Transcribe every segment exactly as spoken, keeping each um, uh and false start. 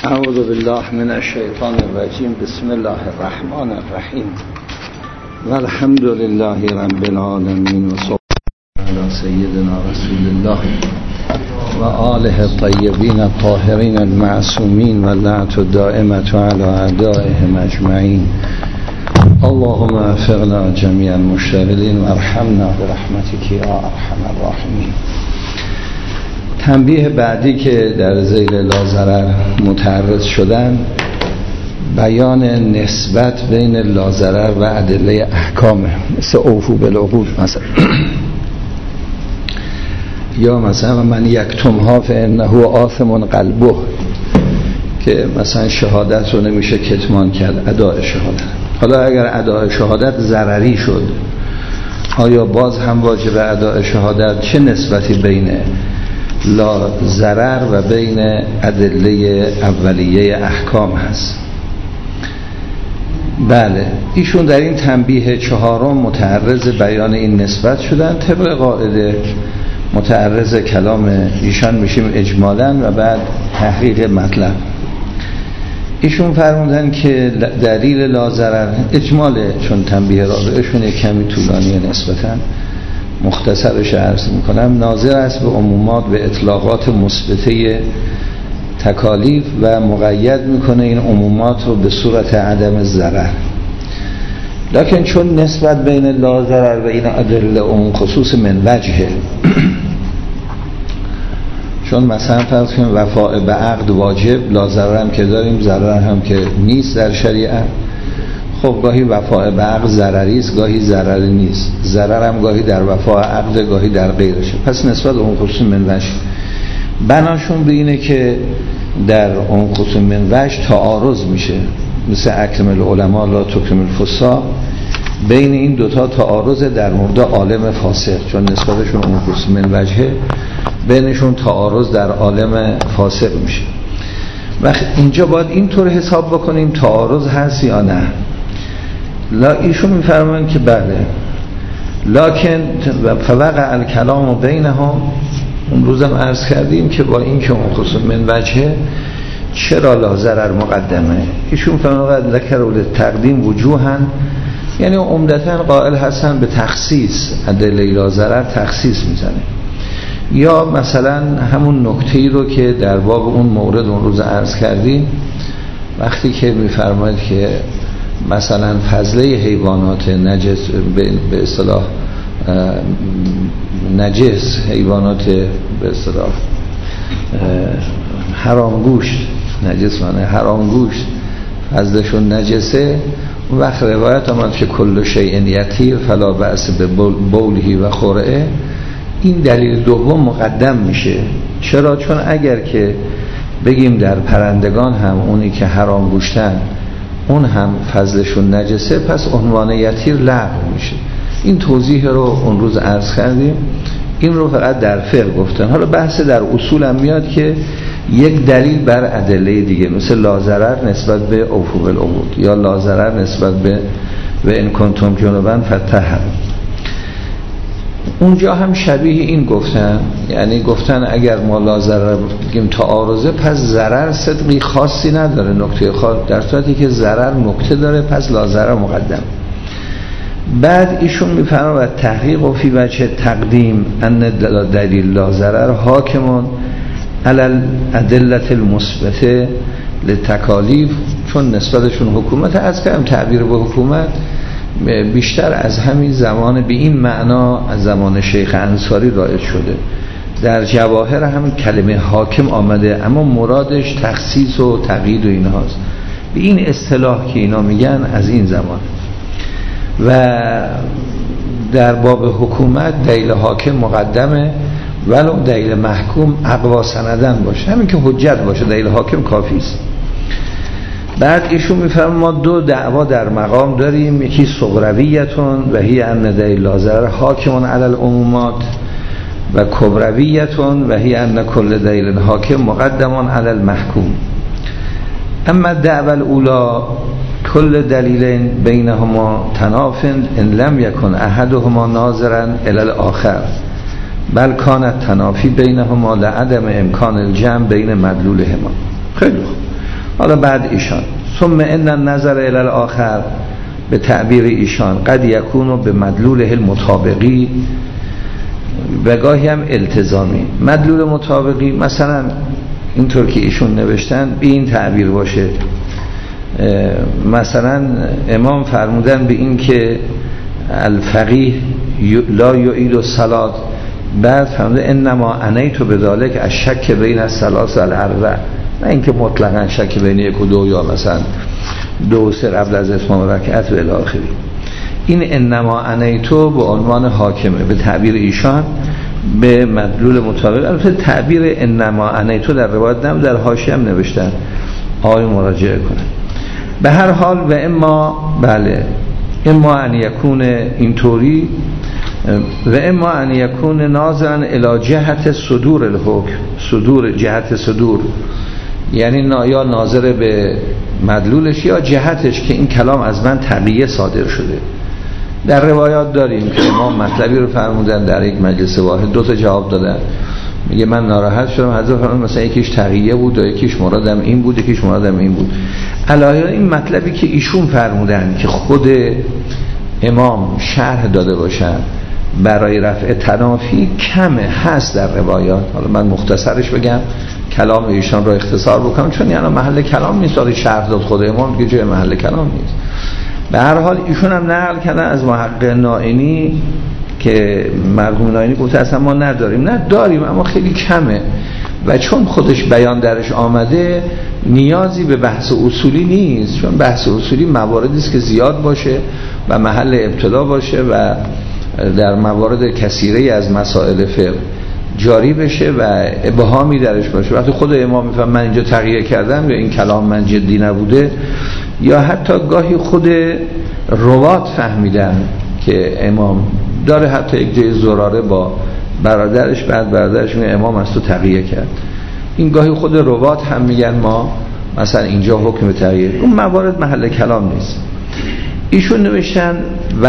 اعوذ بالله من الشیطان الرجیم. بسم الله الرحمن الرحیم و الحمد لله رب العالمین و صلی علی سیدنا رسول الله و آله الطیبین الطاهرین المعصومین و لعنت الدائمة علی اعدائهم اجمعین. اللهم وفقنا جمیع المشتغلین و ارحمنا برحمتک یا ارحم الراحمین. تنبیه بعدی که در ذیل لاضرر متعرض شدن، بیان نسبت بین لاضرر و ادله احکامه، مثل اوفو بالعقود مثلا، یا مثلا من یکتمها فانه آثم قلبه، که مثلا شهادت رو نمیشه کتمان کرد، اداء شهادت. حالا اگر اداء شهادت ضرری شد، آیا باز هم واجب اداء شهادت؟ چه نسبتی بین لا ضرر و بین ادله اولیه احکام هست؟ بله، ایشون در این تنبیه چهارم متعرض بیان این نسبت شدن. طبق قاعده متعرض کلام ایشان میشیم اجمالاً و بعد تحقیق مطلب. ایشون فرمودن که دلیل لا ضرر اجماله، چون تنبیه رابعشون یک کمی طولانیه نسبتاً، مختصرش عرض میکنم. ناظر است به عمومات به اطلاقات مثبته تکالیف و مقید میکنه این عمومات رو به صورت عدم ضرر. لکن چون نسبت بین لا ضرر و این ادله عموم خصوص من وجهه، چون مثلا فرض کنیم وفاء به عقد واجب، لا ضرر هم که داریم، ضرر هم که نیست در شریعت. خب گاهی وفاء به عقد ضرری است، گاهی ضرری نیست. ضرر هم گاهی در وفاء عقد، گاهی در غیرشه. پس نسبت اون خصوص من وجه بناشون به اینه که در اون خصوص من وجه تعارض میشه، مثل اکرم العلماء لا تکرم الفساق. بین این دوتا تعارض در مورد عالم فاسق، چون نسبتشون اون خصوص من وجه، بینشون تعارض در عالم فاسق میشه. وقت اینجا باید اینطور حساب بکنیم تعارض هست یا نه. لا ایشون میفرمایند که بله، لکن فوقع الکلام بینهم. اون روزم عرض کردیم که با این که اون خصوص من وجهه، چرا لا ضرر مقدمه؟ ایشون فرمودند ذکر تقدیم وجوها، یعنی عمدتاً قائل هستن به تخصیص، ادله لا ضرر تخصیص میزنه. یا مثلا همون نکته‌ای رو که در باب اون مورد اون روز عرض کردیم، وقتی که میفرماید که مثلا فضله حیوانات نجس، به اصطلاح نجس، حیوانات به اصطلاح حرام گوشت، نجس معنی حرام گوشت، فضلشون نجسه. وقت روایت آمد که کل شیء یطیر فلا بأس به بولهی و خرعه. این دلیل دوم مقدم میشه. چرا؟ چون اگر که بگیم در پرندگان هم اونی که حرام گوشتن اون هم فضلشون نجسه، پس عنوان یطیر لغو میشه. این توضیح رو اون روز عرض کردیم. این رو فقط در فقه گفتن. حالا بحث در اصول هم میاد که یک دلیل بر ادله دیگه، مثل لا ضرر نسبت به اوفو بالعقود، یا لا ضرر نسبت به و ان کنتم جنبا فطهروا. اونجا هم شبیه این گفتن، یعنی گفتن اگر ما لا ضرر بگیم تعارضه، پس ضرر صدقی خاصی نداره، نکته خاص، در صورتی که ضرر نکته داره، پس لا ضرر مقدم. بعد ایشون میفرماید تحقیق و فی وجه تقدیم ان دلیل لا ضرر حاکمون علی الادله المثبته للتکالیف، چون نسبتشون حکومت، از کردم تعبیر به حکومت بیشتر از همین زمان به این معنا از زمان شیخ انصاری رایج شده. در جواهر هم کلمه حاکم آمده، اما مرادش تخصیص و تقیید و اینهاست. به این اصطلاح که اینا میگن از این زمان. و در باب حکومت دلیل حاکم مقدمه، ولو دلیل محکوم اقوا سندن باشه، همین که حجت باشه، دلیل حاکم کافی است. بعد ایشون میفرمه ما دو دعوا در مقام داریم، یکی صغرویتون و هی ان دلیل لا ضرر حاکمون علی العمومات، و کبرویتون و هی ان کل دلیل حاکم مقدمون علی المحکوم. اما دعوا الاولا کل دلیل بینهما تنافند ان لم یکن احدهما ناظرا الی الاخر، بل کانت تنافی بینهما لعدم امکان الجمع بین مدلولهما. خیلی خوب. حالا بعد ایشان ثم ان النظر الی الاخر به تعبیر ایشان قد یکون به مدلوله المطابقی و گاهی هم التزامی. مدلول مطابقی مثلا اینطور که ایشون نوشتن به این تعبیر باشه، مثلا امام فرمودن به این که الفقیه لا یعید الصلاة، بعد فرمودن انما انیت بذلک الشک بین الثلاث و الاربع، نه اینکه مطلقا شک بین یک و دو یا مثلا دو و سه قبل از اتمام رکعت و الی آخره. این انما انیتو به عنوان حاکمه به تعبیر ایشان به مدلول مطابق. البته تعبیر انما انیتو در روایت نم در حاشیه هم نوشتن، آقای مراجعه کنه. به هر حال و اما بله اما ان یکون اینطوری و اما ان یکون ناظرا الی جهت صدور الحکم، صدور جهت صدور یعنی یا ناظر به مدلولش یا جهتش که این کلام از من تقیه صادر شده. در روایات داریم که امام مطلبی رو فرمودن در یک مجلس واحد، دو تا جواب دادن. میگه من ناراحت شدم، حضرت فرمودن مثلا یکیش تقیه بود و یکیش مرادم این بود یکیش مرادم این بود. علاوه این مطلبی که ایشون فرمودن که خود امام شرح داده باشن برای رفع تنافی کمه هست در روایات. حالا من مختصرش بگم، کلام ایشان رو اختصار بکنم، چون یعنی محل کلام نیست، داره شرح داد خود امام دیگه، جای محل کلام نیست. به هر حال ایشون هم نقل کردن از محقق نائینی که مرحوم نائینی گفته اصلا ما نداریم، نه داریم اما خیلی کمه و چون خودش بیان درش آمده نیازی به بحث اصولی نیست، چون بحث اصولی مواردی است که زیاد باشه و محل ابتدا باشه و در موارد کثیره از مسائل فقه جاری بشه و ابهامی درش باشه. وقتی خود امام میفهم من اینجا تغییر کردم یا این کلام من جدی نبوده، یا حتی گاهی خود روات فهمیدن که امام داره حتی یک جای زراره با برادرش، بعد برادرش میگه امام از تو تغییر کرد. این گاهی خود روات هم میگن ما مثلا اینجا حکم تغییر، اون موارد محل کلام نیست. ایشون نوشتن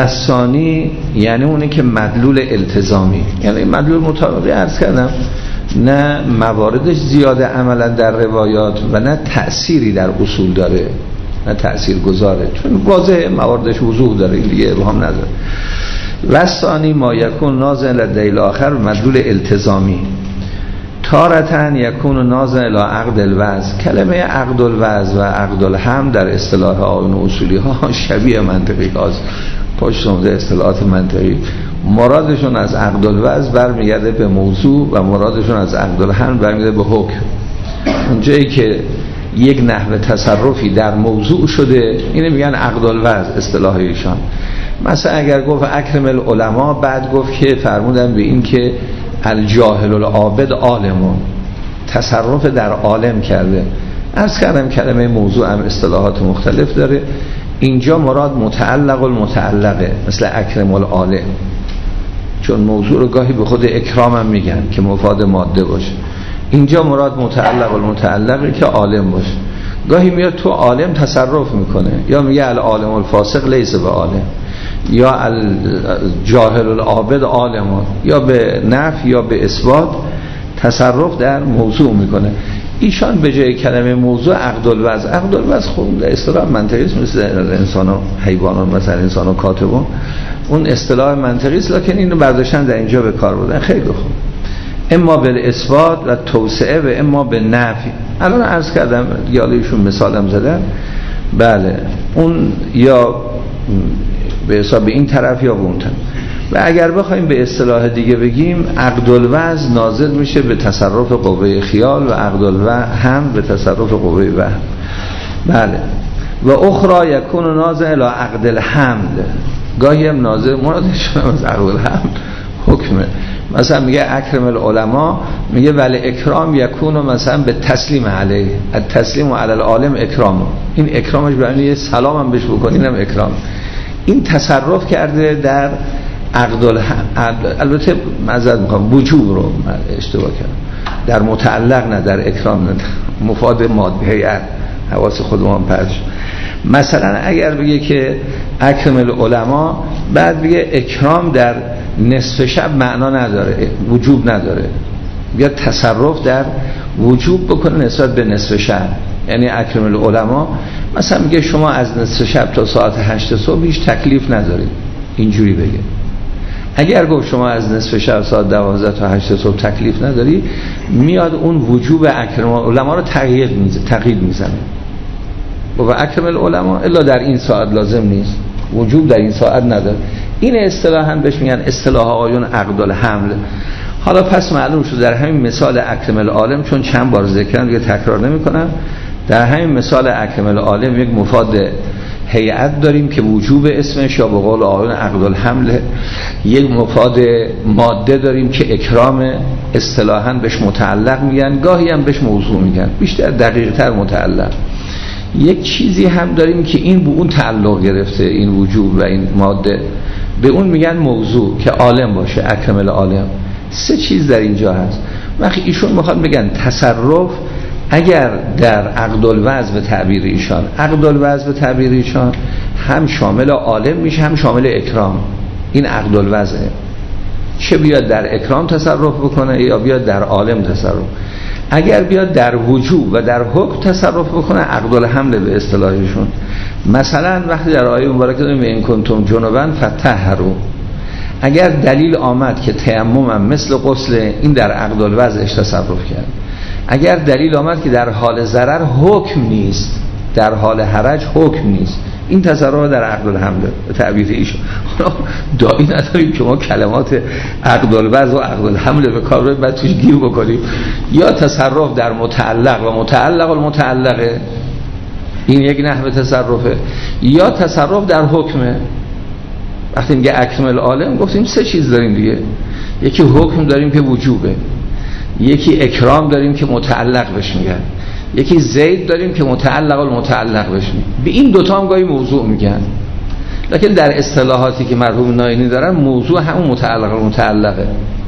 وثانی یعنی اونه که مدلول التزامی، یعنی مدلول مطابقی عرض کردم نه مواردش زیاده عملا در روایات و نه تأثیری در اصول داره، نه تأثیر گذاره، چون واضح مواردش وضوح داره، این دیگه ابهام نداره. وثانی ما یکون ناظر لدیل آخر مدلول التزامی، تارتن یکون ناظر الی عقد الوضع. کلمه عقد الوضع و عقد الحمل در اصطلاح آیون اصولی ها شبیه منطقی هاست، پشت اومده اصطلاحات منطقی. مرادشون از عقد الوضع برمیگرده به موضوع و مرادشون از عقد الحمل برمیگرده به حکم. اونجایی که یک نحو تصرفی در موضوع شده اینه میگن عقد الوضع اصطلاح ایشان. مثلا اگر گفت اکرم العلماء، بعد گفت که فرمودن به این که الجاهل العابد عالمون، تصرف در عالم کرده. عرض کردم کلمه موضوع هم اصطلاحات مختلف داره. اینجا مراد متعلق المتعلقه، مثل اکرم العالم، چون موضوع رو گاهی به خود اکرام هم میگن که مفاد ماده باشه. اینجا مراد متعلق المتعلقه که عالم باشه. گاهی میاد تو عالم تصرف میکنه، یا میگه العالم الفاسق لیس به عالم، یا الجاهل العابد عالمون، یا به نفی یا به اثبات تصرف در موضوع میکنه. ایشان به جای کلمه موضوع عقد الوضع، عقد الوضع خب در اصطلاح منطقی است، مثل انسان و حیوانان، مثلا انسان و کاتبون، اون اصطلاح منطقی است، لکن اینو برداشتن در اینجا به کار بردن. خیلی خوب. اما به اثبات و توسعه و اما به نفی. الان عرض کردم یالیشون مثالم زدن، بله اون یا به حساب این طرف یا به اون طرف. و اگر بخوایم به اصطلاح دیگه بگیم، عقد الوضع نازل میشه به تصرف قوه خیال و عقد الوهم به تصرف قوه وهم. بله. و اخرى یکون نازل الی عقد الحمل، گاهی هم نازل مرادش از عقد الحمل حکمه. مثلا میگه اکرم العلماء، میگه ولی اکرام یکون مثلا به تسلیم علیه، التسلیم علی العالم اکرام. این اکرامش برای یه سلام هم بهش بکنین هم اکرام. این تصرف کرده در عقد الحمل. البته معذرت میخوام وجوب رو اشتباه کردم، در متعلق نه در اکرام نه، مفاد ماده هیئت، حواس خودمان پرش. مثلا اگر بگه که اکرم العلماء، بعد بگه اکرام در نصف شب معنا نداره، وجوب نداره، بیا تصرف در وجوب بکنه نسبت به نصف شب. یعنی اکرم العلماء مثلا میگه شما از نصف شب تا ساعت هشت صبح هیچ تکلیف ندارید، اینجوری بگه. اگر گفت شما از نصف شب ساعت دوازده تا هشت صبح تکلیف نداری، میاد اون وجوب اکرم العلماء رو تغییر میزنه، تغییر میزنه. و اکرم العلماء الا در این ساعت لازم نیست، وجوب در این ساعت نداره. این اصطلاحاً بهش میگن اصطلاح آقایون عقد الحمل. حالا پس معلوم شد در همین مثال اکرم العالم، چون چند بار ذکر کردم دیگه تکرار نمی‌کنم، در همین مثال اکرم العالم یک مفاد هیئت داریم که وجوب اسمش یا به قول آقایون عقد الحمل، یک مفاد ماده داریم که اکرام اصطلاحاً بهش متعلق میگن، گاهی هم بهش موضوع میگن، بیشتر دقیق‌تر متعلق. یک چیزی هم داریم که این به اون تعلق گرفته، این وجوب و این ماده، به اون میگن موضوع که عالم باشه، اکرم العالم. سه چیز در اینجا هست. وقتی ایشون میخواد بگن تصرف اگر در عقد الوضع به تعبیر ایشان، عقد الوضع به تعبیر ایشان هم شامل عالم میشه هم شامل اکرام. این عقد الوضعه، چه بیاد در اکرام تصرف بکنه یا بیاد در عالم تصرف. اگر بیاد در وجوب و در حکم تصرف بکنه عقد الحمل به اصطلاحشون. مثلا وقتی در آیه مبارکه داریم این کنتم جنبا فطهروا، اگر دلیل آمد که تیمم هم مثل غسل، این در عقد الوضعش تصرف کرد. اگر دلیل آمد که در حال ضرر حکم نیست، در حال حرج حکم نیست، این تصرف در عقد الحمل به تعبیر ایشون. دایی نداریم که ما کلمات عقد الوضع و عقد الحمل به کار بعد توش گیر بکنیم. یا تصرف در متعلق و متعلق المتعلقه، این یک نحو تصرفه، یا تصرف در حکمه. وقتی میگه اکرم العالم گفتیم سه چیز داریم دیگه، یکی حکم داریم که وجوبه، یکی اکرام داریم که متعلق بهش میگن، یکی زید داریم که متعلق المتعلق بهش میگن. به این دوتا هم گاهی موضوع میگن، لکن در اصطلاحاتی که مرحوم ناینی دارن موضوع همون متعلق المتعلقه.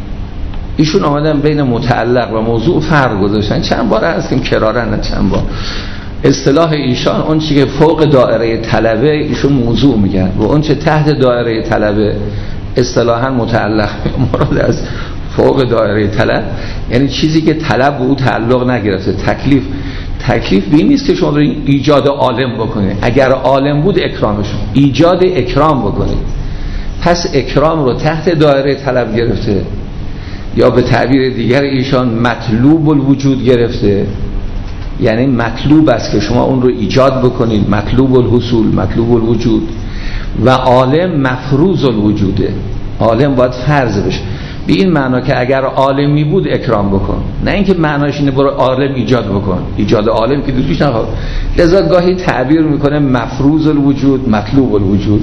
ایشون آمدن بین متعلق و موضوع فرق گذاشتن. چند بار هستیم کرارن، نه چند بار. اصطلاح ایشان اون چی که فوق دایره طلبه ایشون موضوع میگن و اون چه تحت دایره طلبه اصطلاحاً متعلق. مراد از فوق دایره طلب یعنی چیزی که طلب به او تعلق نگرفته. تکلیف تکلیف به این نیست که شما برید ایجاد عالم بکنید، اگر عالم بود اکرامشون، ایجاد اکرام بکنید. پس اکرام رو تحت دایره طلب گرفته، یا به تعبیر دیگر ایشان مطلوب الوجود گرفته. یعنی مطلوب است که شما اون رو ایجاد بکنید، مطلوب الحصول، مطلوب الوجود. و عالم مفروض الوجوده، عالم باید فرض بشه. به این معنا که اگر عالمی بود اکرام بکن، نه اینکه معناش اینه برو عالم ایجاد بکن. ایجاد عالم که دوستش نخواد. لذا گاهی تعبیر میکنه مفروض الوجود، مطلوب الوجود.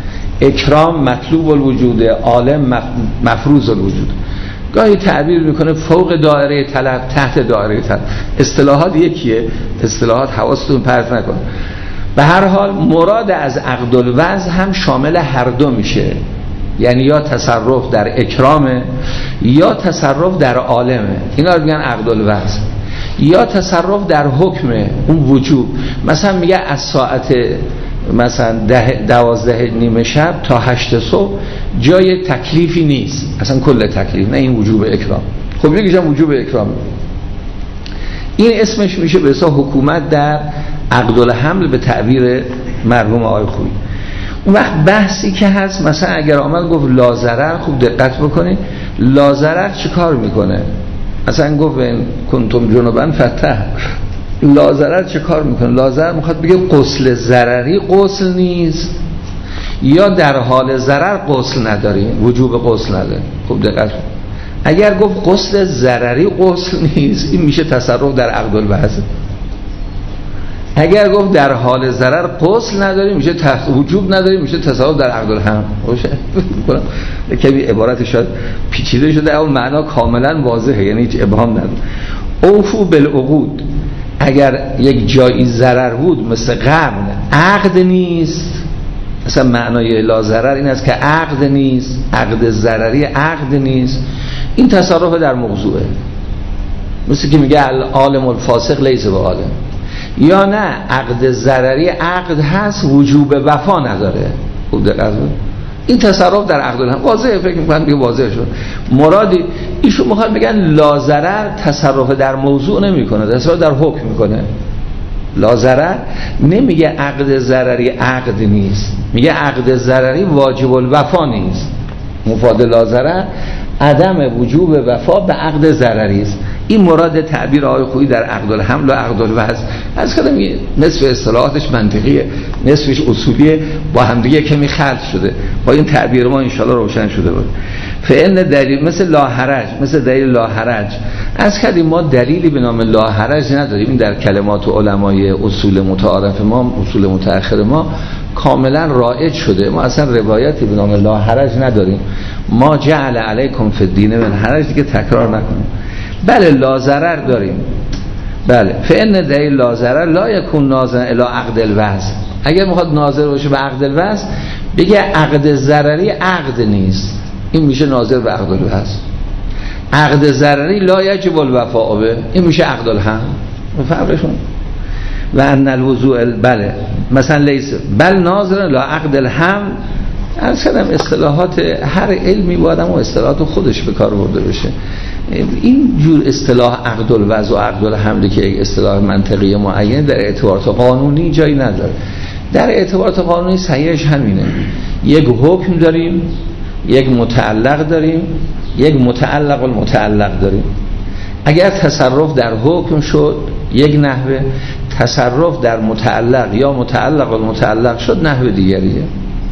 اکرام مطلوب الوجوده، عالم مفروض الوجود. گاهی تعبیر میکنه فوق دایره طلب، تحت دایره طلب. اصطلاحات یکیه، اصطلاحات حواستون پرت نکن. به هر حال مراد از عقد الوضع هم شامل هر دو میشه، یعنی یا تصرف در اکرامه یا تصرف در عالمه، اینا رو میگن عقد الوضع. یا تصرف در حکمه، اون وجوب. مثلا میگه از ساعت مثلا ده دوازده نیمه شب تا هشت صبح جای تکلیفی نیست، اصلا کل تکلیف، نه این وجوب اکرام. خب یکیشم وجوب اکرام. این اسمش میشه به حساب حکومت در عقد الحمل به تعبیر مرحوم آقای خویی. اون وقت بحثی که هست، مثلا اگر آمد گفت لازرر، خوب دقت بکنید لازرر چه کار میکنه. مثلا گفت کنتم جنبا فتح، لازرر چه کار میکنه؟ لازرر میخواد بگه غسل ضرری غسل نیست، یا در حال ضرر غسل نداری، وجوب غسل نداره. خوب دقت کن. اگر گفت غسل ضرری غسل نیست، این میشه تصرف در عقد الوضع. اگر گفت در حال ضرر غسل نداری، میشه تحت وجوب نداری، میشه تصرف در عقد الحمل. باشه کمی عبارت شاید پیچیده شده، اون معنا کاملا واضحه، یعنی هیچ ابهام نداره. اوفو بالعقود، اگر یک جایی ضرر بود مثل قرن، عقد نیست. مثلا معنای لا ضرر این است که عقد نیست، عقد ضرری عقد نیست، این تصرف در موضوعه. مثل که میگه العالم الفاسق لیس به عالم. یا نه عقد ضرری عقد هست، وجوب وفا نداره. خوب دقت کن. این تصرف در عقد الحمل واضحه، فکر می‌کنم دیگه واضح شد. مرادی ایشون میخواد بگن لا ضرر تصرف در موضوع نمیکنه، تصرف در حکم میکنه. لا ضرر نمیگه عقد ضرری عقد نیست، میگه عقد ضرری واجب الوفا نیست. مفاد لا ضرر عدم وجوب وفا به عقد ضرری است. این مراد تعبیر آقای خویی در عقد الحمل و عقد الوضع. از کردم نصف اصطلاحاتش منطقیه، نصفش اصولیه، با همدیگه کمی خلط شده. با این تعبیر ما انشالله روشن شده بود. فعل دلیل مثل لا حرج، مثل دلیل لا حرج. از کردیم ما دلیلی به نام لا حرج نداریم. این در کلمات علمای اصول متعارف ما، اصول متأخر ما کاملا رایج شده. ما اصلا روایتی به نام لا حرج نداریم. ما جعل علیکم فی الدین من حرج، دیگه تکرار نکنیم. بله لا ضرر داریم، بله فإن دلیل لا ضرر لا یکون ناظرا الی عقد الوضع. اگر میخواد ناظر باشه به عقد الوضع بگه عقد ضرری عقد نیست، این میشه ناظر به عقد الوضع. عقد ضرری لا یجب الوفاء به، این میشه عقد الحمل. مفهمشون؟ و ان الوضوء بله مثلا لیس بل ناظر لا عقد الحمل. از کردم اصطلاحات هر علمی باید هم اصطلاحات خودش به کار برده بشه. این جور اصطلاح عقد الوضع و عقد الحمل که یک اصطلاح منطقی معین در اعتبارات قانونی جایی نداره. در اعتبارات قانونی صحیحش همینه، یک حکم داریم، یک متعلق داریم، یک متعلق المتعلق داریم. اگر تصرف در حکم شد یک نحوه، تصرف در متعلق یا متعلق المتعلق شد نحوه دیگریه.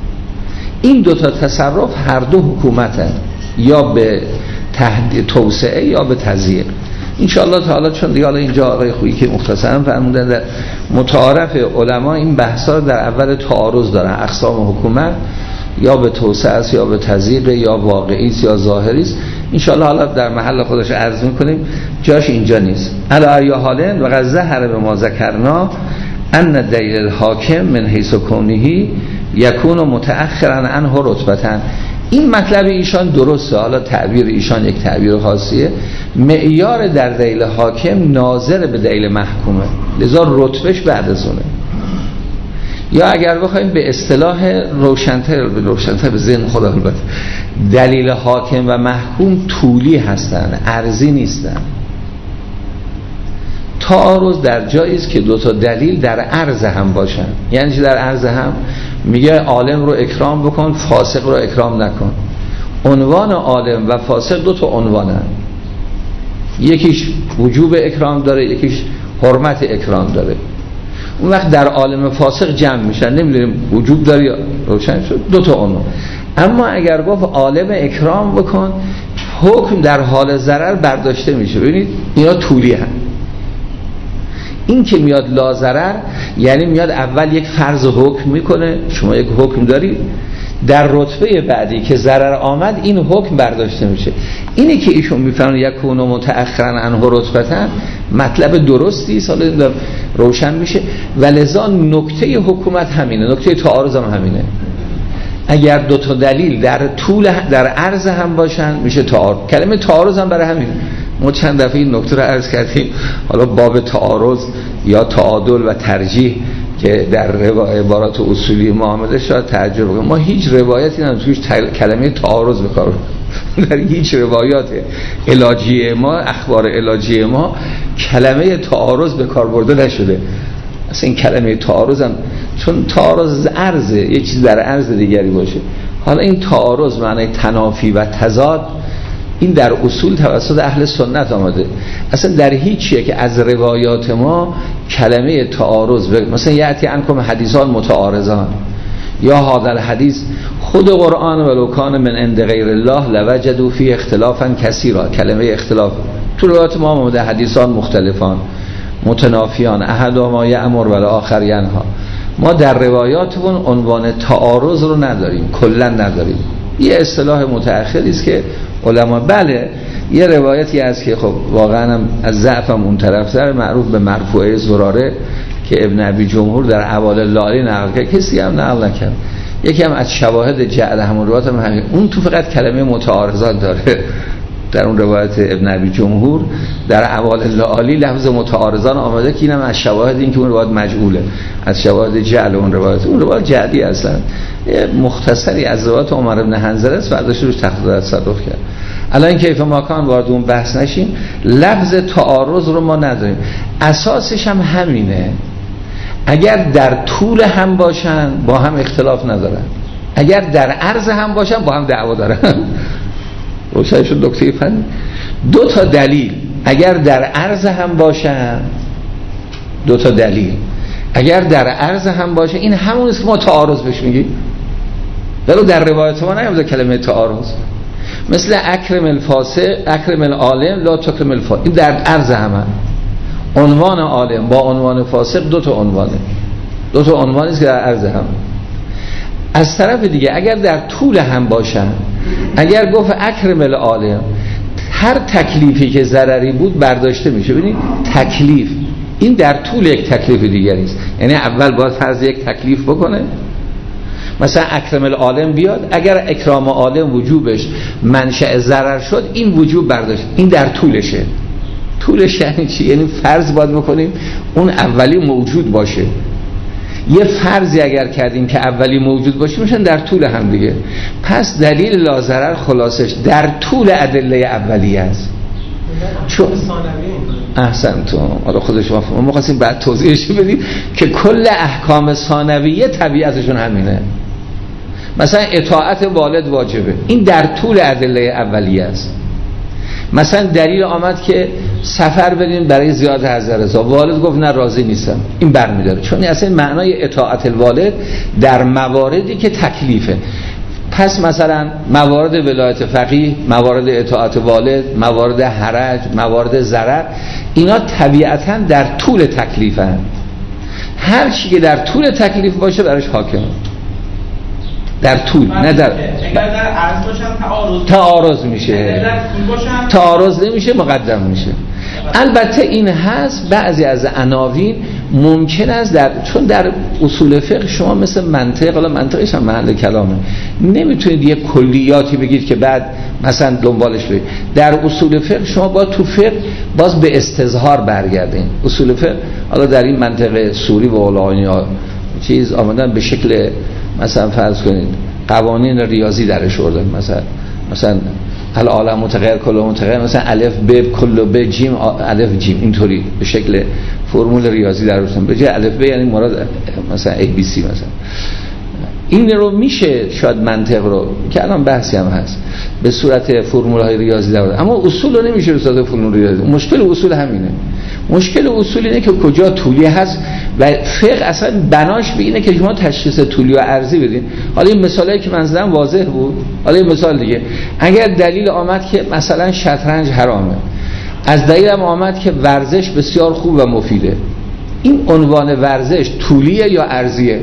این دوتا تصرف هر دو حکومتن، یا به تهدید توسعه یا به تضییق. انشاءالله تعالی چون دیگه اینجا آقای خویی که مختصرا فرمودن در متعارف علما این بحثا در اول تعارض دارن، اقسام حکومت یا به توسعه است یا به تضییق یا واقعی است یا ظاهری است. انشاءالله حالا در محل خودش عرض می‌کنیم، جاش اینجا نیست. علی ای حالن و قد ظهر به ما ذکرنا ان دلیل الحاکم من حیث کونه یکون متأخرا عنه رتبةً. این مطلب ایشان درسته، حالا تعبیر ایشان یک تعبیر خاصیه. معیار در دلیل حاکم ناظر به دلیل محکومه، لذا رتبهش بعد از اونه. یا اگر بخوایم به اصطلاح روشن‌تر به روشن‌تر به ذهن خدا البته، دلیل حاکم و محکوم طولی هستن، عرضی نیستن. تعارض در جایی است که دو تا دلیل در عرض هم باشن. یعنی چی در عرض هم؟ میگه عالم رو اکرام بکن، فاسق رو اکرام نکن. عنوان عالم و فاسق دو تا عنوانن، یکیش وجوب اکرام داره، یکیش حرمت اکرام داره. اون وقت در عالم فاسق جمع میشن، نمیدونیم وجوب داره یا روشن شد، دو تا عنوان. اما اگر گفت عالم اکرام بکن، حکم در حال ضرر برداشته میشه. ببینید اینا طولی هم. این که میاد لا ضرر یعنی میاد اول یک فرض حکم میکنه، شما یک حکم دارید، در رتبه بعدی که ضرر آمد این حکم برداشته میشه. اینی که ایشون میفرمون یکون متأخرا عنه رتبةً مطلب درستی است، حالا روشن میشه. ولذا نکته حکومت همینه، نکته تعارض هم همینه. اگر دو تا دلیل در طول در عرض هم باشن میشه تعارض. کلمه تعارض هم برای همینه. ما چند دفعه این نکته رو عرض کردیم، حالا باب تعارض یا تعادل و ترجیح که در عبارات اصولی ما آمده شاید تعجب کنید. ما هیچ روایتی نداریم توش کلمه تعارض به کار در هیچ روایات علاجی ما، اخبار علاجی ما کلمه تعارض به کار برده نشده. اصلا این کلمه تعارض هم چون تعارض عرضه، یک چیز در عرض دیگری باشه. حالا این تعارض معنی تنافی و تضاد، این در اصول توسط اهل سنت آمده. اصلا در هیچیه که از روایات ما کلمه تعارض مثلا یأتی عنکم حدیثان متعارضان یا هذا الحدیث، خود قرآن ولو کان من عند غیر الله لوجدوا فی اختلافا کثیرا، کلمه اختلاف تو روایات ما آمده، حدیثان مختلفان متنافیان، احدهما یأمر و الاخر ینها. ما در روایاتمون عنوان تعارض رو نداریم، کلا نداریم. یه اصطلاح متأخری است که علما، بله یه روایتی هست که خب واقعا هم از ضعف هم اون طرف داره، معروف به مرفوعه زراره که ابن ابی جمهور در احوال لالی نقل کرد، کسی هم نقل نکرد. یکی هم از شواهد جعل همون روایت هم همین، اون تو فقط کلمه متعارضات داره. در اون روایت ابن ابی جمهور در احوال لالی لفظ متعارضان آمده که اینم از شواهد این که اون روایت مجعوله، از شواهد جعل اون روایت. اون روایت جعلی اصلا مختصری از روایت عمر بن حنظله است، برداشت روش تقدیر تصرف کرد. الان کیف ماکان وارد اون بحث نشیم. لفظ تعارض رو ما نداریم، اساسش هم همینه. اگر در طول هم باشن با هم اختلاف ندارن، اگر در عرض هم باشن با هم دعوا دارن. روشن شد نکته فنی. دو تا دلیل اگر در عرض هم باشن، دو تا دلیل اگر در عرض هم باشه، این همون است که ما تعارض بهش میگیم. ولی در روایت ما نیامده کلمه تعارض. مثل اکرم الفاسق اکرم العالم لا تکرم الفاسق، این در عرض همه. عنوان عالم با عنوان فاسق دو تا عنوانه، دو تا عنوانی است که در عرض هم. از طرف دیگه اگر در طول هم باشن، اگر گفت اکرم العالم، هر تکلیفی که ضرری بود برداشته میشه. ببینید تکلیف این در طول یک تکلیف دیگری است، یعنی اول باید فرض یک تکلیف بکنه، مثلا اکرم العالم بیاد، اگر اکرام عالم وجوبش منشأ ضرر شد، این وجوب برداشت، این در طولشه. طولش یعنی چی؟ یعنی فرض باید بکنیم اون اولی موجود باشه. یه فرضی اگر کردیم که اولی موجود باشه میشن در طول هم دیگه. پس دلیل لا ضرر خلاصش در طول ادله اولیه است. چون احسنتون، حالا خود شما ما می‌خواستیم بعد توضیحش بدیم که کل احکام ثانویه طبیعتشون همینه. مثلا اطاعت والد واجبه، این در طول ادله اولیه است. مثلا دلیل آمد که سفر بریم برای زیارت حضرت رضا، والد گفت نه راضی نیستم، این برمی‌داره، چون اصلا معنای اطاعت الوالد در مواردی که تکلیفه. پس مثلا موارد ولایت فقیه، موارد اطاعت والد، موارد حرج، موارد ضرر، اینا طبیعتاً در طول تکلیفن. هر چی که در طول تکلیف باشه برایش حاکمه، در طول، نه در اگر در عرض باشن تعارض تعارض میشه، تعارض نمیشه، مقدم میشه. البته این هست بعضی از عناوین ممکن است در، چون در اصول فقه شما مثل منطق، حالا منطقش هم محل کلامه، نمیتونید یه کلیاتی بگید که بعد مثلا دنبالش برید. در اصول فقه شما با تو فقه باز به استظهار برگردین. اصول فقه حالا در این منطقه سوری و اولانی ها چیز آمدن به شکل مثلا فرض کنید قوانین ریاضی درش آوردن، مثلا مثلا العالم متغیر کل متغیر، مثلا الف ب کل ب جیم الف جیم، اینطوری به شکل فرمول ریاضی در آوردن. به جای الف ب یعنی مراد مثلا ای بی سی مثلا. این رو میشه شاید منطق رو که الان بحثی هم هست به صورت فرمول های ریاضی در آوردن، اما اصول رو نمیشه به صورت فرمول ریاضی. مشکل اصول همینه. مشکل اصول اینه که کجا طولی هست و فقه اصلا بناش به اینه که شما تشخیص طولی و عرضی بدین. حالا این مثالی که من زدم واضح بود. حالا این مثال دیگه، اگر دلیل آمد که مثلا شطرنج حرامه، از دلیل هم آمد که ورزش بسیار خوب و مفیده، این عنوان ورزش طولیه یا عرضیه؟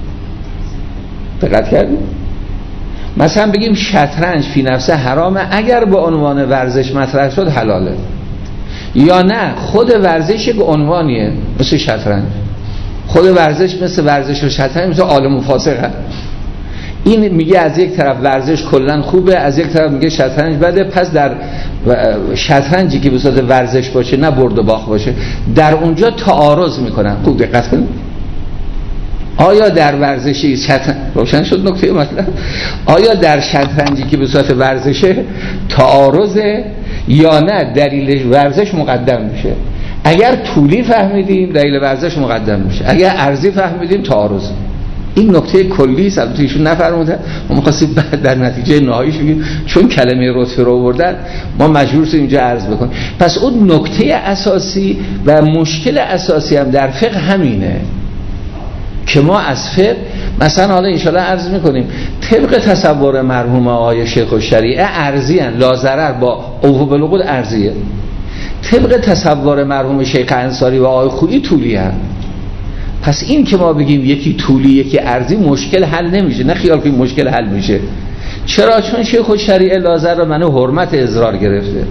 دقت کردید؟ مثلا بگیم شطرنج فی نفسه حرامه، اگر به عنوان ورزش مطرح شد حلاله، یا نه خود ورزش یک عنوانیه مثل شطرنج، خود ورزش مثل ورزش و شطرنج مثل عالم و فاسقه. این میگه از یک طرف ورزش کلا خوبه، از یک طرف میگه شطرنج بده. پس در شطرنجی که به صورت ورزش باشه نه برد و باخت باشه، در اونجا تعارض میکنن. خوب دقت کنید، آیا در ورزشی شطرنج روشن شد نکته مطلب، آیا در شطرنجی که به صورت ورزشه تعارضه یا نه دلیل ورزش مقدم میشه؟ اگر طولی فهمیدیم دلیل ورزش مقدم میشه، اگر عرضی فهمیدیم تعارض. این نکته کلی است، البته ایشون نفرمودن، ما می‌خواستیم بعد در نتیجه نهاییش بگیم چون کلمه رتبه رو آوردن ما مجبور شدیم اینجا عرض بکنیم. پس اون نکته اساسی و مشکل اساسی هم در فقه همینه که ما از فقه مثلا حالا انشاءالله عرض میکنیم طبق تصور مرحوم آقای شیخ الشریعه ارضی ان لا ضرر با اوفو بالعقود ارضیه، طبق تصور مرحوم شیخ انصاری و آقای خویی طولی ان. پس این که ما بگیم یکی طولی یکی ارضی مشکل حل نمیشه، نه خیال کنیم مشکل حل میشه. چرا؟ چون شیخ الشریعه لا ضرر منو حرمت اضرار گرفته،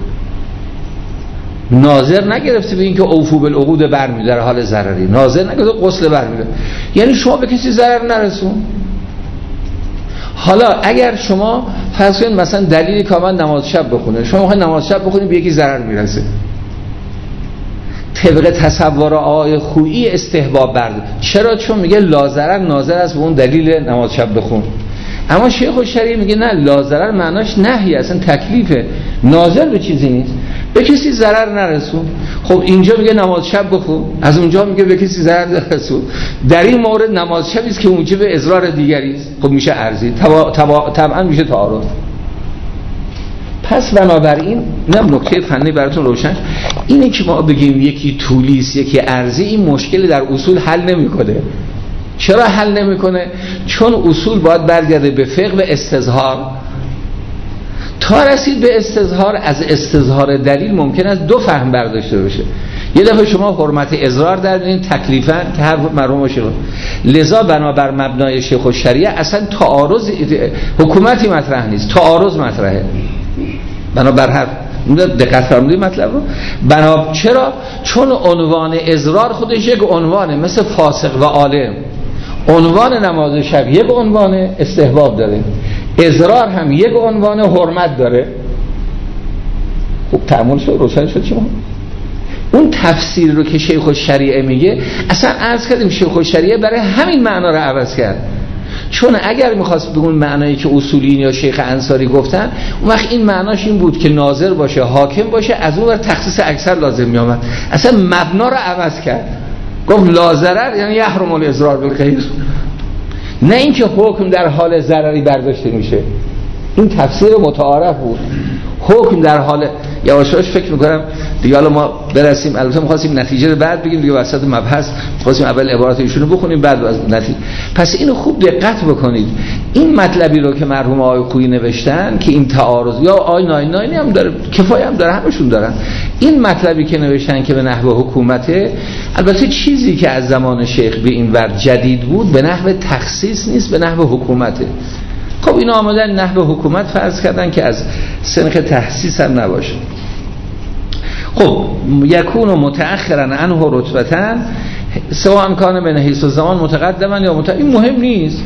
ناظر نگرفته به این که اوفو بالعقود برمی‌داره حال ضرری، ناظر نگرفته غسل برمی‌داره، یعنی شما به کسی ضرر نرسون. حالا اگر شما فرض کنید مثلا دلیلی که من نماز شب بخونه، شما می‌خواید نماز شب بخونید به یکی ضرر میرسه، طبق تصور آقای خویی استحباب برده. چرا؟ چون میگه لا ضرر ناظر است به اون دلیل نماز شب بخون. اما شیخ الشریعه میگه نه، لا ضرر معناش نهی، اصلا تکلیفه، ناظر به چیزی نیست. به کسی ضرر نرسون. خب اینجا میگه نماز شب بخون، از اونجا میگه به کسی ضرر نرسون. در این مورد نماز شبی است که موجب اضرار دیگری است، خب میشه عرضی، طبعا میشه تعارض. پس بنابراین اینم نکته فنی براتون روشن، اینه که ما بگیم یکی طولی است یکی عرضی، این مشکل در اصول حل نمیکنه. چرا حل نمیکنه؟ چون اصول باید برگرده به فقه و استظهار. تا رسید به استظهار، از استظهار دلیل ممکن است دو فهم برداشته بشه. یه دفعه شما حرمت اضرار در این تکلیفاً که هر مرحوم باشه، لذا بنابر مبنای شیخ الشریعه اصلا تعارض حکومتی مطرح نیست، تعارض مطرحه. بنابر هر دقت فرمودید مطلب رو. بنا چرا؟ چون عنوان اضرار خودش یک عنوانه، مثل فاسق و عالم. عنوان نماز شب یک عنوان استحباب داره، اضرار هم یک عنوان حرمت داره. خب تعامل شد، روشن شد. چی اون تفسیر رو که شیخ الشریعه میگه، اصلا عرض کردیم شیخ الشریعه برای همین معنا رو عوض کرد. چون اگر میخواست به اون معنایی که اصولین یا شیخ انصاری گفتن، اون وقت این معناش این بود که ناظر باشه، حاکم باشه، از اون ور تخصیص اکثر لازم میامد. اصلا مبنا رو عوض کرد، گفت لا ضرر یعنی یحرم الاضرار بالغیر، نه اینکه حکم در حال ضرری برداشته میشه. این تفسیر متعارف بود. حکم در حال یواشاش فکر میکنم دیگه، حالا ما برسیم، البته می‌خواستیم نتیجه رو بعد بگیم دیگه، وسط مبحث می‌خواستیم اول عبارات ایشونو بخونیم بعد از نتیجه. پس اینو خوب دقت بکنید، این مطلبی رو که مرحوم آقای خویی نوشتن که این تعارض، یا آقای ناین ناینی هم داره، کفایه هم داره، همشون دارن این مطلبی که نوشتن که به نحو حکومته. البته چیزی که از زمان شیخ به این ور جدید بود به نحو تخصیص نیست، به نحو حکومته. خب اینا آمدن نحو حکومت فرض کردن که از سنخ تخصیص هم نباشه. خب یکون و متأخرا عنه رتبتن سواء امکان به حیث الزمان متقدما یا متأخر، این مهم نیست.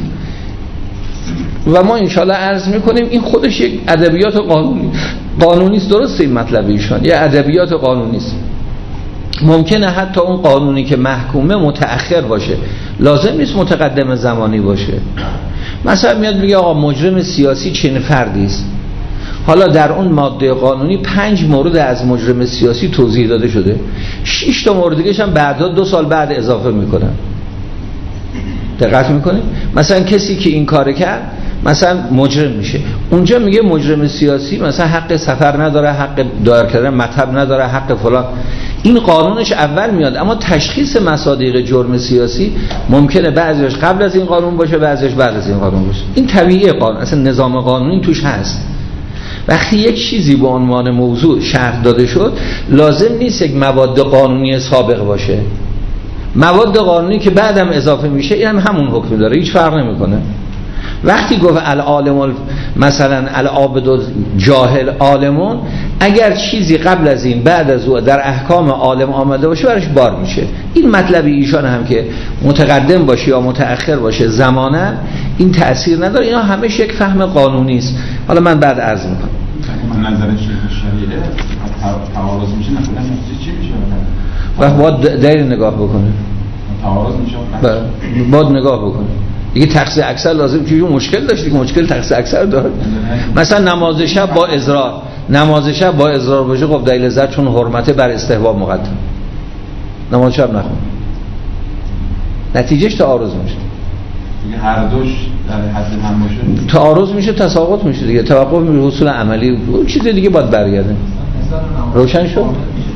و ما انشالله عرض میکنیم این خودش یک ادبیات قانونی قانونی است. درسته این مطلب ایشان یه ادبیات قانونی است. ممکنه حتی اون قانونی که محکومه متأخر باشه، لازم نیست متقدم زمانی باشه. مثلا میاد میگه آقا مجرم سیاسی چنین فردی است، حالا در اون ماده قانونی پنج مورد از مجرم سیاسی توضیح داده شده، شش تا مورد دیگه‌ش هم بعدا دو سال بعد اضافه میکنن. دقت میکنید؟ مثلا کسی که این کار کرد مثلا مجرم میشه، اونجا میگه مجرم سیاسی مثلا حق سفر نداره، حق دایر کردن مطب نداره، حق فلان. این قانونش اول میاد، اما تشخیص مصادیق جرم سیاسی ممکنه بعضیش قبل از این قانون باشه، بعضیش بعد از این قانون باشه. این طبیعیه، قانون اصلا نظام قانونی توش هست. وقتی یک چیزی به عنوان موضوع شرح داده شد، لازم نیست یک مواد قانونی سابق باشه. مواد قانونی که بعدم اضافه میشه این هم همون حکم داره، هیچ فرق نمیکنه. وقتی گفت العالم مثلا العابد جاهل عالمون، اگر چیزی قبل از این بعد از او در احکام عالم آمده باشه برش بار میشه. این مطلب ایشان هم که متقدم باشه یا متأخر باشه زمانا این تأثیر نداره. اینا همش یک فهم قانونی است. حالا من بعد عرض میکنم. من نظر شیخ الشریعه تعارض میشه، نه خودم چی میشه و باید دیر نگاه بکنه. تعارض میشه باید نگاه بکنه. دیگه تخصیص اکثر لازم، که مشکل داشت دیگه، مشکل تخصیص اکثر داره. مثلا نماز شب با اضرار، نماز شب با اضرار باشه، خب دلیل ضرر چون حرمته بر استحباب مقدم، نماز شب نخون، نتیجهش تعارض میشه. دیگه هر دوش در حد هم باشه تعارض میشه، تساقط میشه دیگه، توقف میشه، حصول عملی اون چیز دیگه باید برگرده. روشن شد؟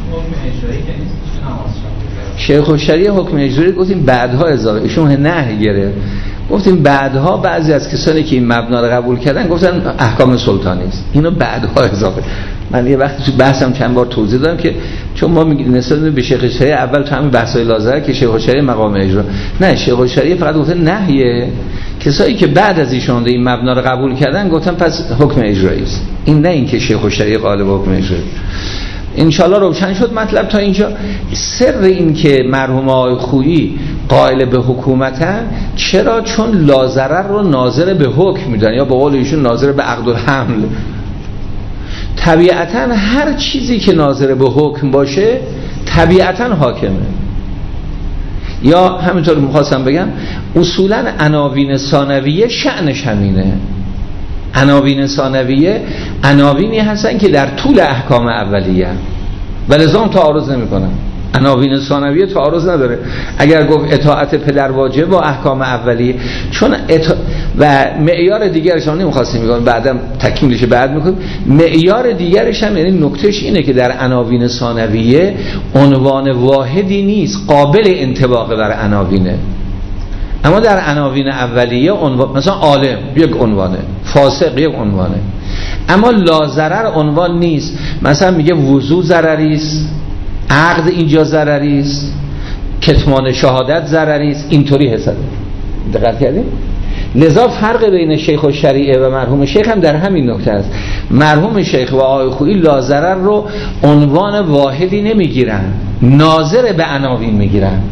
شیخ الشریعه حکم اجباری گفتیم بعدها اضافه، ایشون نهی گرفت، گفتیم بعدها بعضی از کسانی که این مبنا رو قبول کردن گفتن احکام سلطانی است، اینو بعدها اضافه. من یه وقتی تو بحثم چند بار توضیح دادم که چون ما میگیم نسبت به شیخ الشریعه اول تو همین بحث‌های لازمه که شیخ الشریعه مقام اجرا، نه شیخ الشریعه فقط گفته نهیه، کسایی که بعد از ایشون این مبنا رو قبول کردن گفتن پس حکم اجرایی است. این نه اینکه شیخ الشریعه قائل به حکم اجرایی. انشالله روشن شد مطلب تا اینجا. سر این که مرحوم آقای خویی قائل به حکومتن چرا؟ چون لازرر رو ناظر به حکم میدن، یا به قول ایشون ناظر به عقد الحمل. طبیعتا هر چیزی که ناظر به حکم باشه طبیعتا حاکمه. یا همینطور میخواستم بگم اصولا عناوین ثانویه شأنش همینه. عناوین ثانویه عناوینی هستن که در طول احکام اولیه، ولی لزوم تعارض نمیکنه. عناوین ثانویه تعارض نداره. اگر گفت اطاعت پدر واجب با احکام اولیه، چون اطا... و معیار دیگرش هم نمیخواستیم میگم، بعدم تکمیلش بعد میکنیم. معیار دیگرش هم یعنی نکتهش اینه که در عناوین ثانویه عنوان واحدی نیست، قابل انطباق بر عناوینه. اما در عناوین اولیه عنوان، مثلا عالم یک عنوانه، فاسق یک عنوانه، اما لا ضرر عنوان نیست. مثلا میگه وضو ضرری است، عقد اینجا ضرری است، کتمان شهادت ضرری است، اینطوری حساب. دقت کردید؟ لذا فرق بین شیخ الشریعه و مرحوم شیخ هم در همین نکته است. مرحوم شیخ و آقای خویی لا ضرر رو عنوان واحدی نمیگیرن، ناظر به عناوین میگیرن.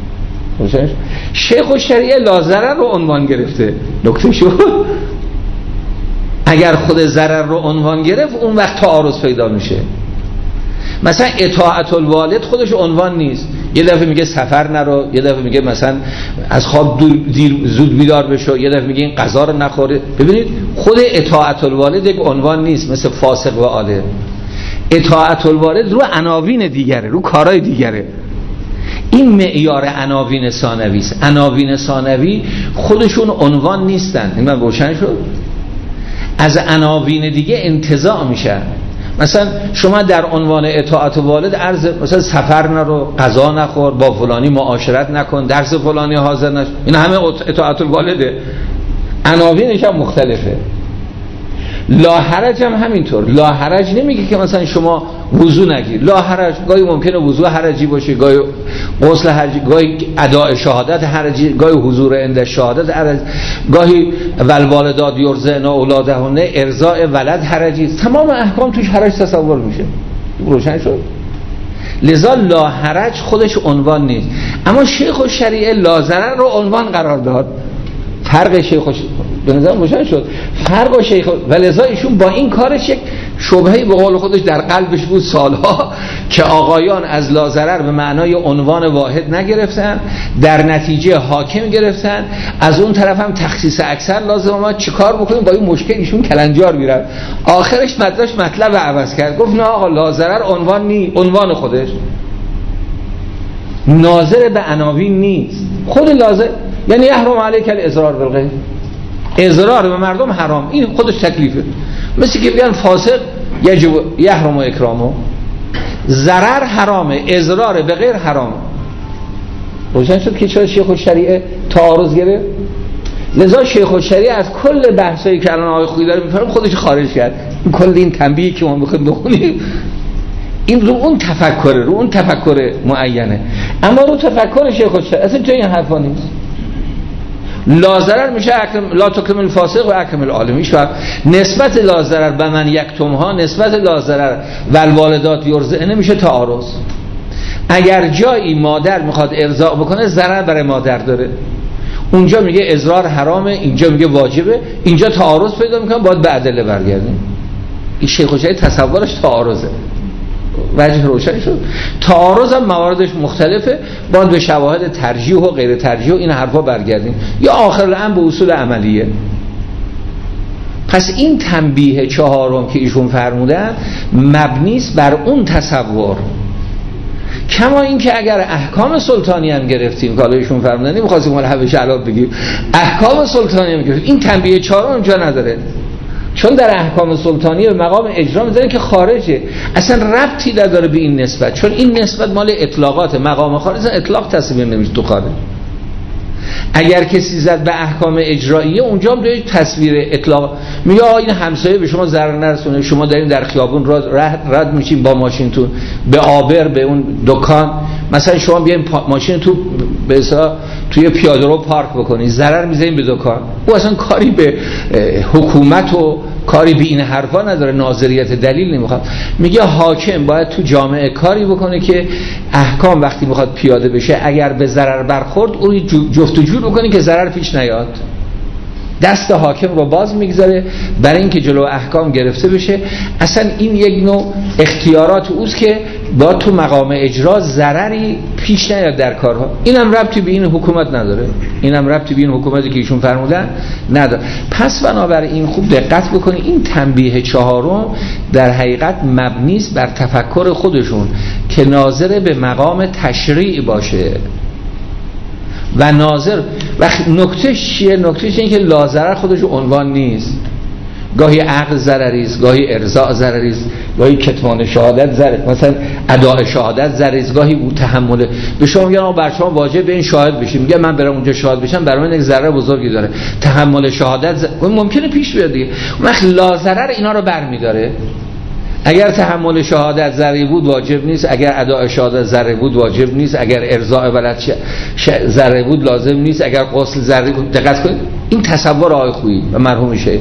شیخ الشریعه لا ضرر رو عنوان گرفته. نکته شد اگر خود ضرر رو عنوان گرفت اون وقت تعارض پیدا میشه. مثلا اطاعت الوالد خودش عنوان نیست. یه دفعه میگه سفر نرو، یه دفعه میگه مثلا از خواب دیر زود بیدار بشو، یه دفعه میگه این غذا رو نخوره. ببینید خود اطاعت الوالد یک عنوان نیست مثل فاسق و عالم. اطاعت الوالد رو عناوین دیگره، رو کارهای دیگره. این معیار عناوین ثانوی است. عناوین ثانوی خودشون عنوان نیستن. این من روشن شد. از عناوین دیگه انتزاع میشن. مثلا شما در عنوان اطاعت والد عرض مثلا سفر نرو، غذا نخور، با فلانی معاشرت نکن، درس فلانی حاضر نش، این همه اطاعت الوالده. عناوینش هم مختلفه. لا حرج هم همینطور. لا حرج نمیگه که مثلا شما وضو نگیر. لا حرج گاهی ممکنه وضو حرجی باشه، گاهی غسل حرجی، گاهی اداء شهادت حرجی، گاهی حضور عند شهادت حرج، گاهی والوالدات یرضعن اولادهن ارضاء ولد حرجی. تمام احکام توش حرج تصور میشه. روشن شد؟ لذا لا حرج خودش عنوان نیست. اما شیخ الشریعه لا ضرر رو عنوان قرار داد. فرق شیخ به نظر روشن شد. فرق شیخ و لذا ایشون با این کارش یک شبهه‌ای به قول خودش در قلبش بود سالها که آقایان از لا ضرر به معنای عنوان واحد نگرفتن، در نتیجه حاکم گرفتن. از اون طرف هم تخصیص اکثر لازم. ما چیکار بکنیم با این مشکل؟ ایشون کلنجار میرن. آخرش مدرش مطلب عوض کرد، گفت نه آقا لا ضرر عنوان نی، عنوان خودش ناظر به عناوین نیست. خود لازم یعنی یحرم علیک الاضرار بالغیب، اضرار به مردم حرام، این خودش تکلیفه. مثل که بیان فاسق یجب یحرم و اکرامو، ضرر حرامه، اضرار به غیر حرامه. روشن شد که چرا شیخ الشریعه تعارض گرفت. لذا شیخ الشریعه از کل بحثایی که الان آقای خویی داره می‌فرمایه خودش خارج کرد. این کل این تنبیهی که ما می‌خوایم بخونیم این رو اون تفکر، رو اون تفکر معینه. اما رو تفکر شیخ الشریعه اصلا جای این حرفا نیست. لا ضرر میشه اکرم، لا تکرم الفاسق و اکرم العالم. و نسبت لا ضرر به من یکتمها، نسبت لا ضرر و الوالدات یرضعن میشه تعارض. اگر جایی مادر میخواد ارضاع بکنه ضرر برای مادر داره، اونجا میگه اضرار حرامه، اینجا میگه واجبه، اینجا تعارض پیدا میکنه، باید به ادله برگردیم. این شیخ الشریعه تصورش تعارضه. وجه روشن شد. تعارض هم مواردش مختلفه، باید به شواهد ترجیح و غیر ترجیح و این حرفا برگردیم، یا آخر الامر به اصول عملیه. پس این تنبیه چهارم که ایشون فرمودن مبنی است بر اون تصور. کما این که اگر احکام سلطانی هم گرفتیم که حالا ایشون فرمودن نمی‌خواستیم ولی حوش علاب بگیم، احکام سلطانی هم گرفتیم، این تنبیه چهارم جا نداره، چون در احکام سلطانی به مقام اجرا میذاره که خارجه، اصلا ربطی نداره به این نسبت، چون این نسبت مال اطلاقات، مقام خارج اطلاق تصویر نمیشه تو خارج. اگر کسی زد به احکام اجراییه اونجا هم داره تصویر اطلاق، میگه این همسایه به شما ضرر نرسونه، شما دارین در خیابون رد, رد میشین با ماشینتون به آبر به اون دکان، مثلا شما بیاین ماشین تو به اصطلاح توی پیاده‌رو پارک بکنین، ضرر میزنین به دکان. او اصلا کاری به حکومت و کاری به این حرفا نداره، ناظریت دلیل نمیخواد. میگه حاکم باید تو جامعه کاری بکنه که احکام وقتی میخواد پیاده بشه اگر به ضرر برخورد اون جفت و جور بکنه که ضرر پیش نیاد. دست حاکم رو باز میگذاره برای اینکه جلو احکام گرفته بشه. اصلا این یک نوع اختیارات اوست که با تو مقام اجرا ضرری پیش نیاد در کارها. اینم ربطی به این حکومت نداره، اینم ربطی به این حکومتی که ایشون فرمودن نداره. پس بنابراین خوب دقت بکنید، این تنبیه چهارم در حقیقت مبنی است بر تفکر خودشون که ناظر به مقام تشریع باشه و ناظر و نکتهش چیه؟ نکتهش اینه که لاضرر خودش عنوان نیست. گاهی عقل ضرری است، گاهی ارضاء ضرری است، گاهی کتمان شهادت ضرر، مثلا اداء شهادت ضرری است، گاهی او تحمل. به شما میگن آقا بر شما واجب به این شاهد بشیم، میگه من برام اونجا شاهد بشم برای من یک ضرر بزرگی داره. تحمل شهادت ز... ممکنه پیش بیاد دیگه. وقت لاضرر اینا رو برمی‌داره. اگر تحمل شهادت ضرری بود واجب نیست، اگر اداء شهادت ضرری بود واجب نیست، اگر ارضاء ولد ضرری بود لازم نیست، اگر غسل ضرری بود. دقت کنید این تصور آقای خویی و مرحوم شیخ.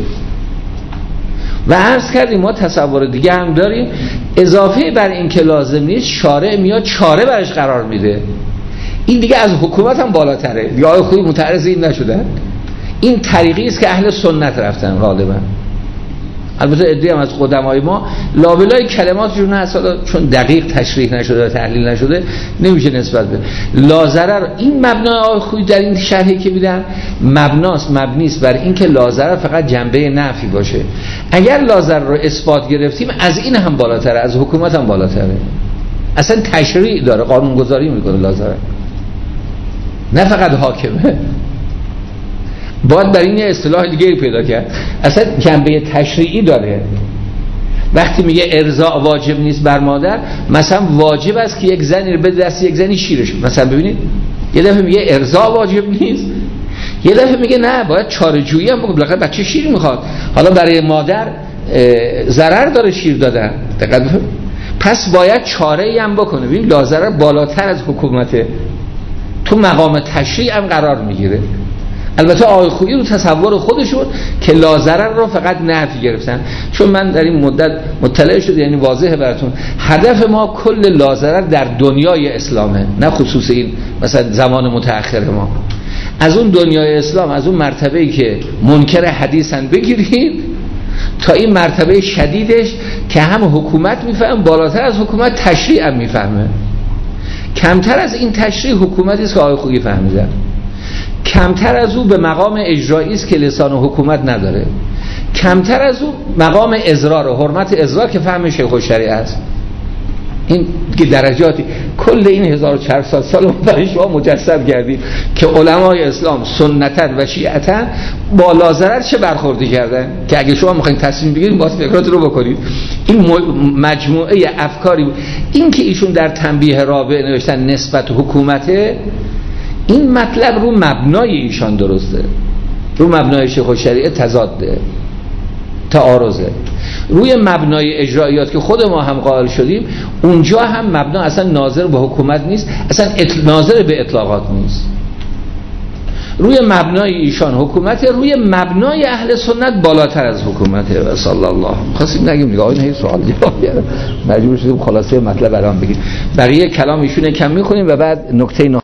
و عرض کردیم ما تصور دیگه هم داریم، اضافه بر این که لازم نیست شارع میاد چاره برش قرار میده. این دیگه از حکومت هم بالاتره. یا آقای خویی متعرض این نشدن. این طریقی است که اهل سنت رفتن غالبا. البته عده‌ای هم از قدمای ما لابلای کلماتشون هست، چون دقیق تشریح نشده و تحلیل نشده نمیشه نسبت به لاضرر. این مبنای آقای خویی در این شرحی که میدن مبناست، مبنی است بر این که لاضرر فقط جنبه نفی باشه. اگر لاضرر رو اثبات گرفتیم از این هم بالاتره، از حکومت هم بالاتره. اصلا تشریع داره، قانون گذاری میکنه لاضرر، نه فقط حاکمه. باید برای این اصطلاح دیگه پیدا کرد. اصلا جنبه تشریعی داره. وقتی میگه ارضاء واجب نیست بر مادر، مثلا واجب است که یک زنی رو به دست یک زنی شیرش، مثلا ببینید یه دفعه میگه ارضاء واجب نیست، یه دفعه میگه نه باید چاره‌جویی هم بکنه، بالاخره بچه شیر میخواد، حالا برای مادر ضرر داره شیر دادن. دقیقاً پس باید چاره‌ای هم بکنه. ببین لاضرر بالاتر از حکومته، تو مقام تشریع هم قرار میگیره. البته آقای خویی رو تصور خودشون که لاضرر رو فقط نفی گرفتن. چون من در این مدت مطلع شد، یعنی واضحه براتون هدف ما کل لاضرر در دنیای اسلامه، نه خصوص این مثلا زمان متأخر ما. از اون دنیای اسلام، از اون مرتبه‌ای که منکر حدیثن بگیرید تا این مرتبه شدیدش که هم حکومت میفهم، بالاتر از حکومت تشریع هم میفهمه. کمتر از این تشریع حکومتی است که آقای خویی فهمیدن، کمتر از او به مقام اجرایی است که لسان حکومت نداره، کمتر از او مقام اضرار و حرمت اضرار که فهم شیخ الشریعه است. این که درجاتی کل این هزار و چهارصد سال ما برای شما مجسم کردیم که علمای اسلام سنتا و شیعتا با لاضرر چه برخوردی کردن، که اگه شما میخواین تصمیم بگیرید باید فکرات رو بکنید. این مجموعه افکاری بود. این که ایشون در تنبیه رابع نوشتن نسبت حکومته، این مطلب رو مبنای ایشان درسته، رو مبنای شیخ الشریعه تضاده، تعارضه. روی مبنای اجرایات که خود ما هم قائل شدیم، اونجا هم مبنا اصلا ناظر به حکومت نیست، اصلا ناظر به اطلاقات نیست. روی مبنای ایشان حکومت، روی مبنای اهل سنت بالاتر از حکومته. و صلی الله. خواستیم نگیم دیگه آقای نه سوال جواب مجبور شدیم خلاصه مطلب الان بگیم. بقیه کلام ایشونه کم می‌خونیم و بعد نکته